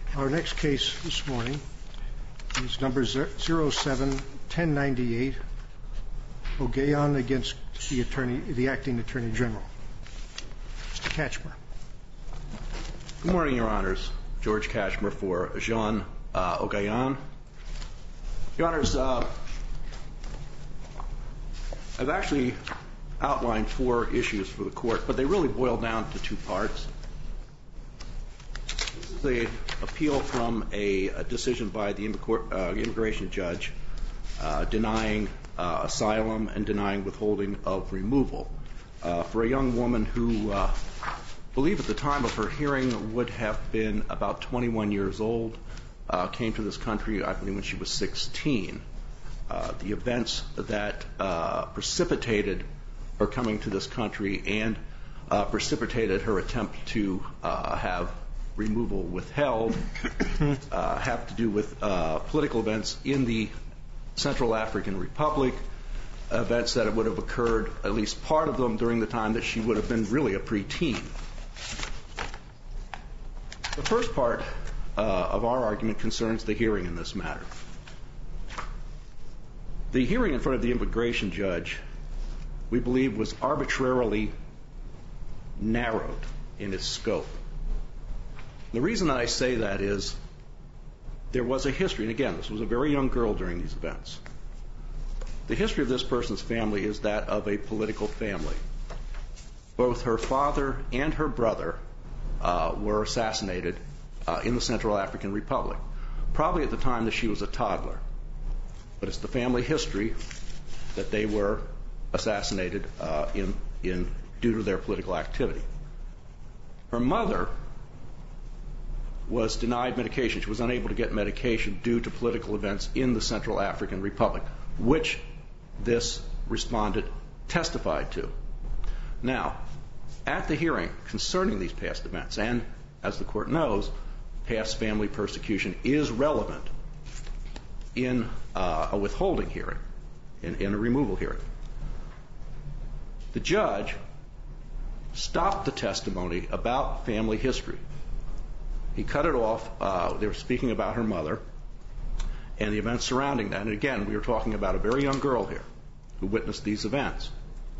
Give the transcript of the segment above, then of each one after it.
Our next case this morning is number 07-1098, Ogayon against the Acting Attorney General. Mr. Kachmer. Good morning, Your Honors. George Kachmer for Jean Ogayon. Your Honors, I've actually outlined 4 issues for the court, but they really boil down to 2 parts. This is an appeal from a decision by the immigration judge denying asylum and denying withholding of removal for a young woman who I believe at the time of her hearing would have been about 21 years old, came to this country, I believe, when she was 16. The events that precipitated her coming to this country and precipitated her attempt to have removal withheld have to do with political events in the Central African Republic, events that would have occurred, at least part of them, during the time that she would have been really a preteen. The first part of our argument concerns the hearing in this matter. The hearing in front of the immigration judge, we believe, was arbitrarily narrowed in its scope. The reason that I say that is there was a history, and again, this was a very young girl during these events. The history of this person's family is that of a political family. Both her father and her brother were assassinated in the Central African Republic, probably at the time that she was a toddler. But it's the family history that they were assassinated due to their political activity. Her mother was denied medication. She was unable to get medication due to political events in the Central African Republic, which this respondent testified to. Now, at the hearing concerning these past events, and as the court knows, past family persecution is relevant in a withholding hearing, in a removal hearing. The judge stopped the testimony about family history. He cut it off. They were speaking about her mother and the events surrounding that. And again, we were talking about a very young girl here who witnessed these events,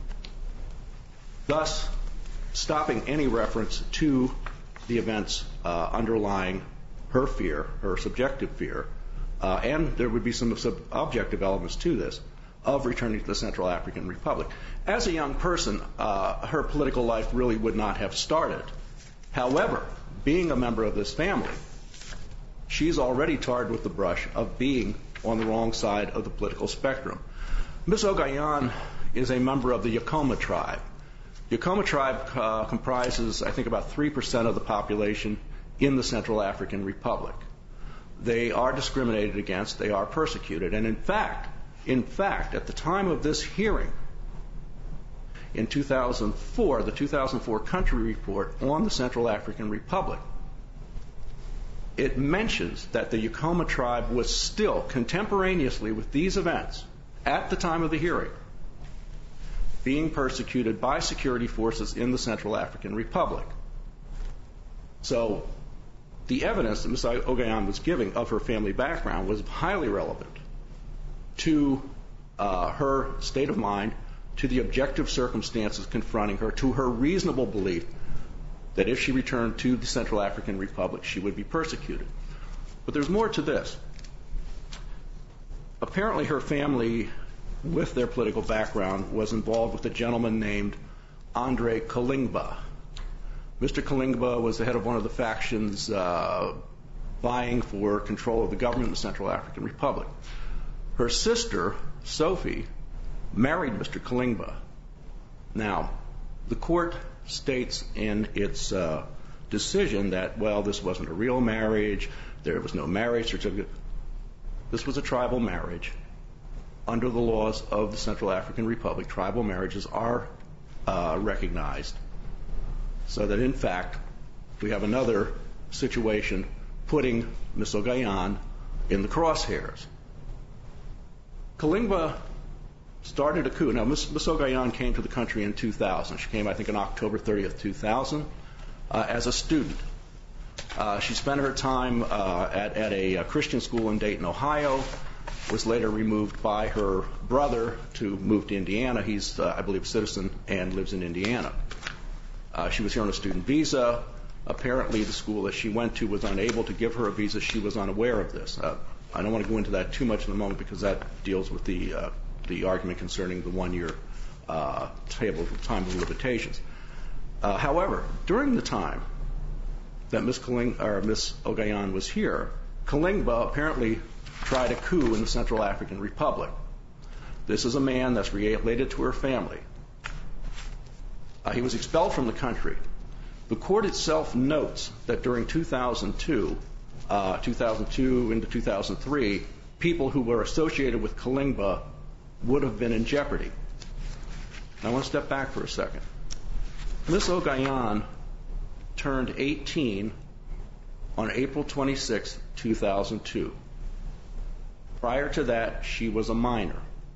thus stopping any reference to the events underlying her fear, her subjective fear, and there would be some objective elements to this, of returning to the Central African Republic. As a young person, her political life really would not have started. However, being a member of this family, she's already tarred with the brush of being on the wrong side of the political spectrum. Ms. Ogayon is a member of the Yakoma tribe. The Yakoma tribe comprises, I think, about 3% of the population in the Central African Republic. They are discriminated against, they are persecuted, and in fact, at the time of this hearing, in 2004, the 2004 country report on the Central African Republic, it mentions that the Yakoma tribe was still, contemporaneously with these events, at the time of the hearing, being persecuted by security forces in the Central African Republic. So the evidence that Ms. Ogayon was giving of her family background was highly relevant to her state of mind, to the objective circumstances confronting her, to her reasonable belief that if she returned to the Central African Republic, she would be persecuted. But there's more to this. Apparently her family, with their political background, was involved with a gentleman named Andre Kalingba. Mr. Kalingba was the head of one of the factions vying for control of the government in the Central African Republic. Her sister, Sophie, married Mr. Kalingba. Now, the court states in its decision that, well, this wasn't a real marriage, there was no marriage certificate. This was a tribal marriage. Under the laws of the Central African Republic, tribal marriages are recognized. So that, in fact, we have another situation putting Ms. Ogayon in the crosshairs. Kalingba started a coup. Now, Ms. Ogayon came to the country in 2000. She came, I think, on October 30th, 2000, as a student. She spent her time at a Christian school in Dayton, Ohio, was later removed by her brother to move to Indiana. He's, I believe, a citizen and lives in Indiana. She was here on a student visa. Apparently, the school that she went to was unable to give her a visa. She was unaware of this. I don't want to go into that too much in a moment because that deals with the argument concerning the 1 year time of limitations. However, during the time that Ms. Ogayan was here, Kalingba apparently tried a coup in the Central African Republic. This is a man that's related to her family. He was expelled from the country. The court itself notes that during 2002 into 2003, people who were associated with Kalingba would have been in jeopardy. Now, I want to step back for a second. Ms. Ogayan turned 18 on April 26, 2002. Prior to that, she was a minor.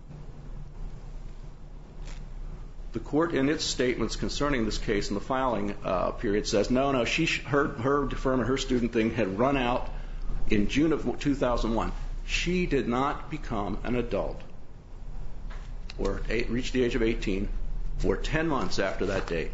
The court, in its statements concerning this case in the filing period, says, no, her deferment, her student thing had run out in June of 2001. She did not become an adult or reach the age of 18 for 10 months after that date.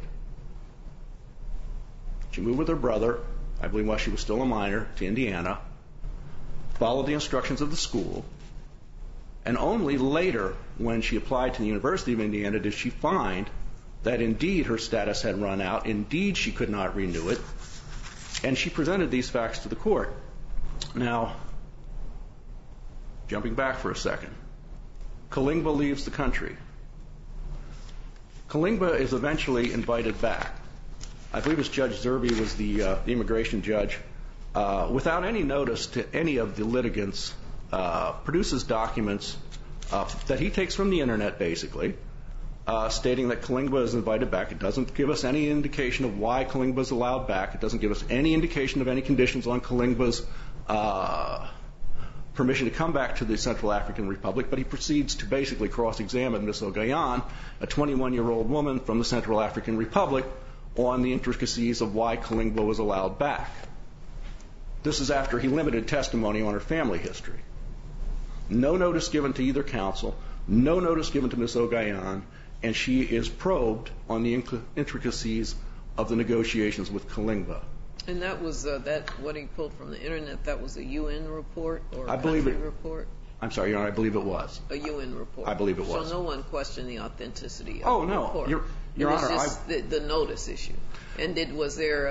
She moved with her brother, I believe while she was still a minor, to Indiana, followed the instructions of the school, and only later, when she applied to the University of Indiana, did she find that indeed her status had run out, indeed she could not renew it, and she presented these facts to the court. Now, jumping back for a second, Kalingba leaves the country. Kalingba is eventually invited back. I believe it was Judge Zerbe was the immigration judge, without any notice to any of the litigants, produces documents that he takes from the internet, basically, stating that Kalingba is invited back. It doesn't give us any indication of why Kalingba is allowed back. It doesn't give us any indication of any conditions on Kalingba's permission to come back to the Central African Republic, but he proceeds to basically cross-examine Ms. Ogayan, a 21-year-old woman from the Central African Republic, on the intricacies of why Kalingba was allowed back. This is after he limited testimony on her family history. No notice given to either counsel, no notice given to Ms. Ogayan, and she is probed on the intricacies of the negotiations with Kalingba. And that was what he pulled from the internet. That was a UN report or a I believe country it, report? I'm sorry, Your Honor, I believe it was. A UN report. I believe it was. So no one questioned the authenticity of the report. Your it was Honor, just the notice issue. And was there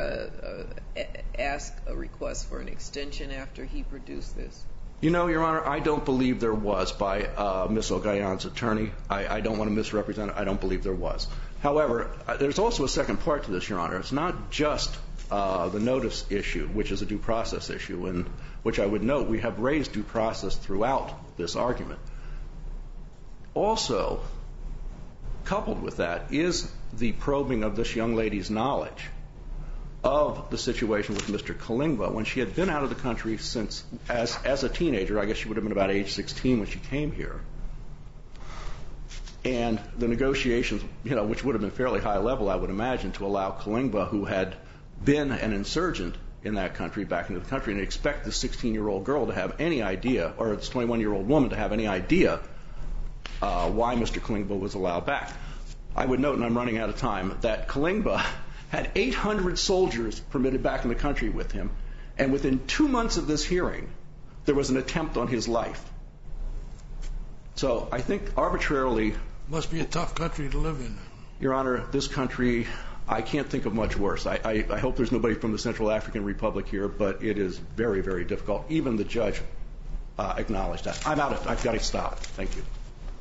a request for an extension after he produced this? You know, Your Honor, I don't believe there was by Ms. Ogayan's attorney. I don't want to misrepresent it. I don't believe there was. However, there's also a second part to this, Your Honor. It's not just the notice issue, which is a due process issue, and which I would note we have raised due process throughout this argument. Also, coupled with that is the probing of this young lady's knowledge of the situation with Mr. Kalingba when she had been out of the country since, as a teenager, I guess she would have been about age 16 when she came here. And the negotiations, which would have been fairly high level, I would imagine, to allow Kalingba, who had been an insurgent in that country, back into the country, and expect this 16-year-old girl to have any idea, or this 21-year-old woman to have any idea why Mr. Kalingba was allowed back. I would note, and I'm running out of time, that Kalingba had 800 soldiers permitted back in the country with him, and within 2 months of this hearing, there was an attempt on his life. So I think arbitrarily... Must be a tough country to live in. Your Honor, this country, I can't think of much worse. I hope there's nobody from the Central African Republic here, but it is very, very difficult. Even the judge acknowledged that. I'm out. I've got to stop. Thank you.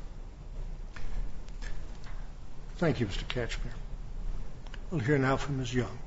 Thank you, Mr. Katchmer. We'll hear now from Ms. Young.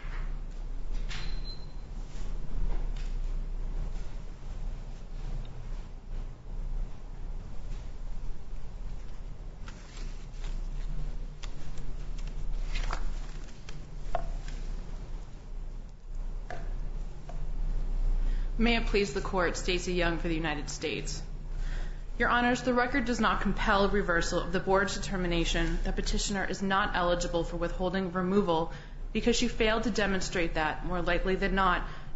May it please the Court, Stacey Young for the United States. Your Honors, the record does not compel reversal of the Board's determination that petitioner is not eligible for withholding of removal because she failed to demonstrate that, more likely than not,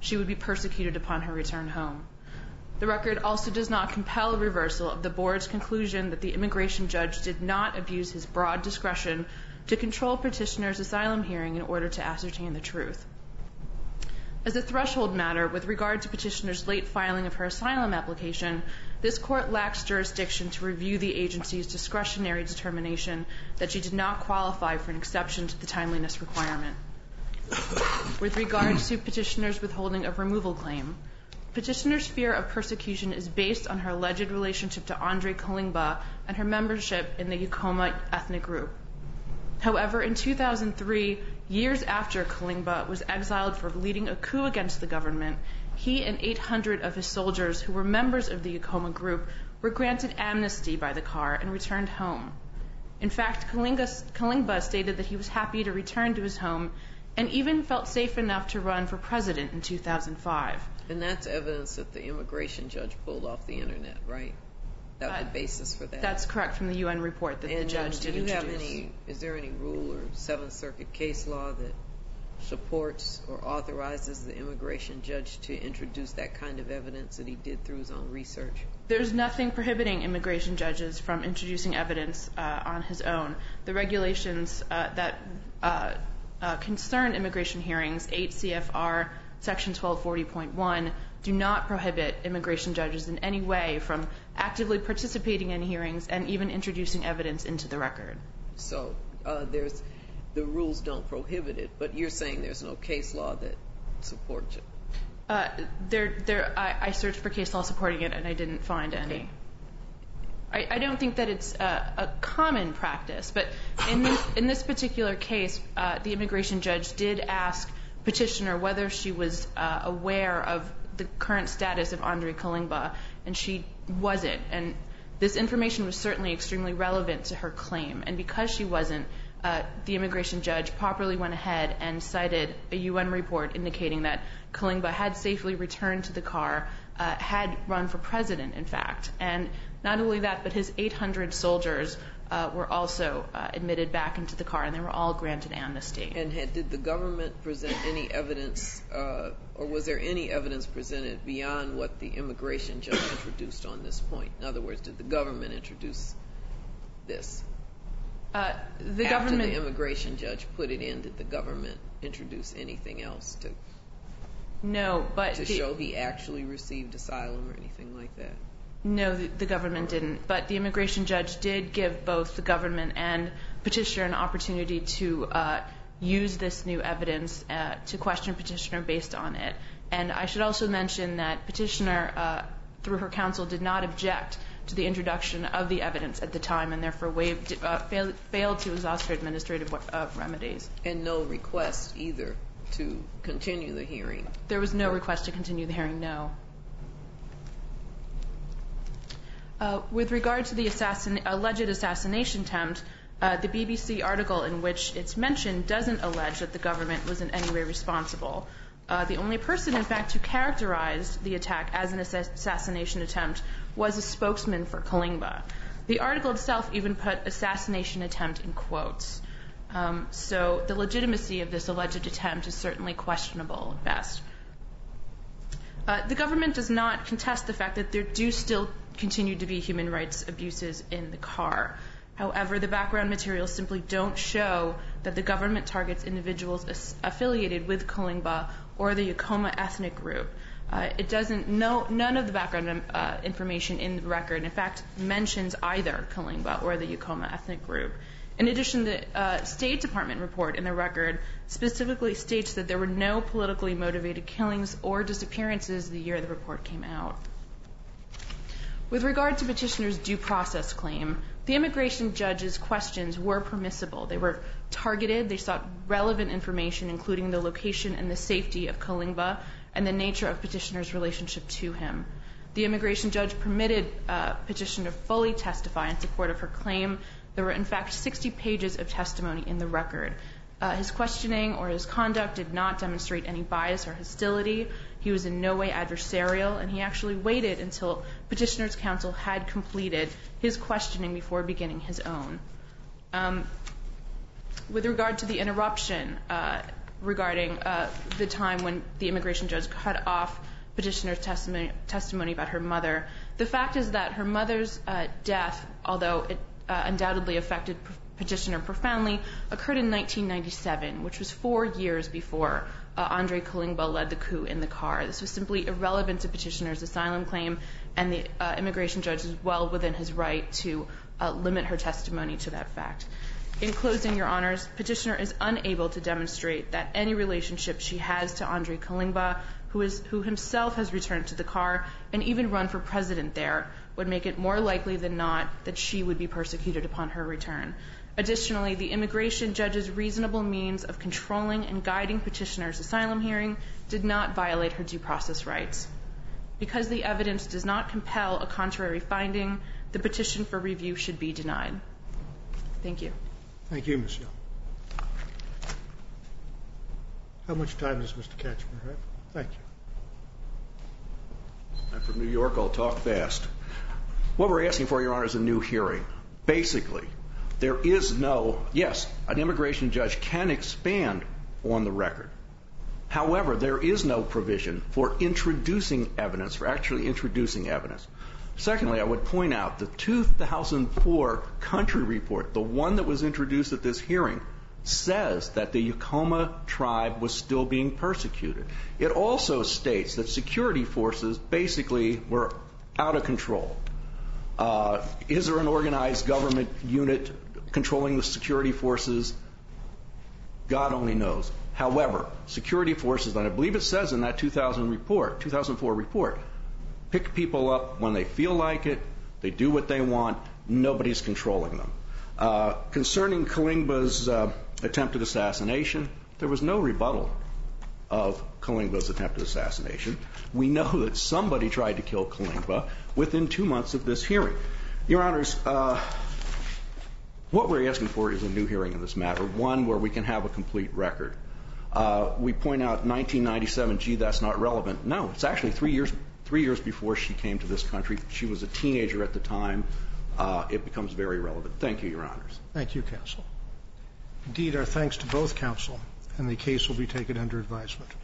she would be persecuted upon her return home. The record also does not compel reversal of the board's conclusion that the immigration judge did not abuse his broad discretion to control petitioner's asylum hearing in order to ascertain the truth. As a threshold matter with regard to petitioner's late filing of her asylum application, this court lacks jurisdiction to review the agency's discretionary determination that she did not qualify for an exception to the timeliness requirement. With regard to petitioner's withholding of removal claim, petitioner's fear of persecution is based on her alleged relationship to Andre Kalingba and her membership in the Yakoma ethnic group. However, in 2003, years after Kalingba was exiled for leading a coup against the government, he and 800 of his soldiers who were members of the Yakoma group were granted amnesty by the CAR and returned home. In fact, Kalingba stated that he was happy to return to his home and even felt safe enough to run for president in 2005. And that's evidence that the immigration judge pulled off the internet, right? That was the basis for that. That's correct, from the UN report that the judge did introduce. Is there any rule or Seventh Circuit case law that supports or authorizes the immigration judge to introduce that kind of evidence that he did through his own research? There's nothing prohibiting immigration judges from introducing evidence on his own. The regulations that concern immigration hearings, 8 CFR Section 1240.1, do not prohibit immigration judges in any way from actively participating in hearings and even introducing evidence into the record. So the rules don't prohibit it, but you're saying there's no case law that supports it? I searched for case law supporting it, and I didn't find any. I don't think that it's a common practice, but in this particular case, the immigration judge did ask petitioner whether she was aware of the current status of Andre Kalingba, and she wasn't. And this information was certainly extremely relevant to her claim. And because she wasn't, the immigration judge properly went ahead and cited a UN report indicating that Kalingba had safely returned to the CAR, had run for president, in fact. And not only that, but his 800 soldiers were also admitted back into the CAR, and they were all granted amnesty. And did the government present any evidence, or was there any evidence presented beyond what the immigration judge introduced on this point? In other words, did the government introduce this? After the immigration judge put it in, did the government introduce anything else to show he actually received asylum or anything like that? No, the government didn't. But the immigration judge did give both the government and petitioner an opportunity to use this new evidence to question petitioner based on it. And I should also mention that petitioner, through her counsel, did not object to the introduction of the evidence at the time, and therefore failed to exhaust her administrative remedies. And no request either to continue the hearing? There was no request to continue the hearing, no. With regard to the alleged assassination attempt, the BBC article in which it's mentioned doesn't allege that the government was in any way responsible. The only person, in fact, who characterized the attack as an assassination attempt was a spokesman for Kalingba. The article itself even put assassination attempt in quotes. So the legitimacy of this alleged attempt is certainly questionable at best. The government does not contest the fact that there do still continue to be human rights abuses in the CAR. However, the background materials simply don't show that the government targets individuals affiliated with Kalingba or the Yakoma ethnic group. None of the background information in the record, in fact, mentions either Kalingba or the Yakoma ethnic group. In addition, the State Department report in the record specifically states that there were no politically motivated killings or disappearances the year the report came out. With regard to petitioner's due process claim, the immigration judge's questions were permissible. They were targeted. They sought relevant information, including the location and the safety of Kalingba and the nature of petitioner's relationship to him. The immigration judge permitted petitioner to fully testify in support of her claim. There were, in fact, 60 pages of testimony in the record. His questioning or his conduct did not demonstrate any bias or hostility. He was in no way adversarial, and he actually waited until petitioner's counsel had completed his questioning before beginning his own. With regard to the interruption, regarding the time when the immigration judge cut off petitioner's testimony about her mother. The fact is that her mother's death, although it undoubtedly affected petitioner profoundly, occurred in 1997, which was 4 years before Andre Kalingba led the coup in the car. This was simply irrelevant to petitioner's asylum claim, and the immigration judge is well within his right to limit her testimony to that fact. In closing, Your Honors, petitioner is unable to demonstrate that any relationship she has to Andre Kalingba, who himself has returned to the car and even run for president there, would make it more likely than not that she would be persecuted upon her return. Additionally, the immigration judge's reasonable means of controlling and guiding petitioner's asylum hearing did not violate her due process rights. Because the evidence does not compel a contrary finding, the petition for review should be denied. Thank you. Thank you, Ms. Young. How much time does Mr. Katchmer have? Thank you. I'm from New York. I'll talk fast. What we're asking for, Your Honor, is a new hearing. Basically, there is no, yes, an immigration judge can expand on the record. However, there is no provision for introducing evidence, for actually introducing evidence. Secondly, I would point out the 2004 country report, the one that was introduced at this hearing, says that the Yakoma tribe was still being persecuted. It also states that security forces basically were out of control. Is there an organized government unit controlling the security forces? God only knows. However, security forces, and I believe it says in that 2004 report, pick people up when they feel like it, they do what they want, nobody's controlling them. Concerning Kalingba's attempted assassination, there was no rebuttal of Kalingba's attempted assassination. We know that somebody tried to kill Kalingba within 2 months of this hearing. Your Honors, what we're asking for is a new hearing in this matter, one where we can have a complete record. We point out 1997, gee, that's not relevant. No, it's actually 3 years before she came to this country. She was a teenager at the time. It becomes very relevant. Thank you, Your Honors. Thank you, counsel. Indeed, our thanks to both counsel, and the case will be taken under advisement.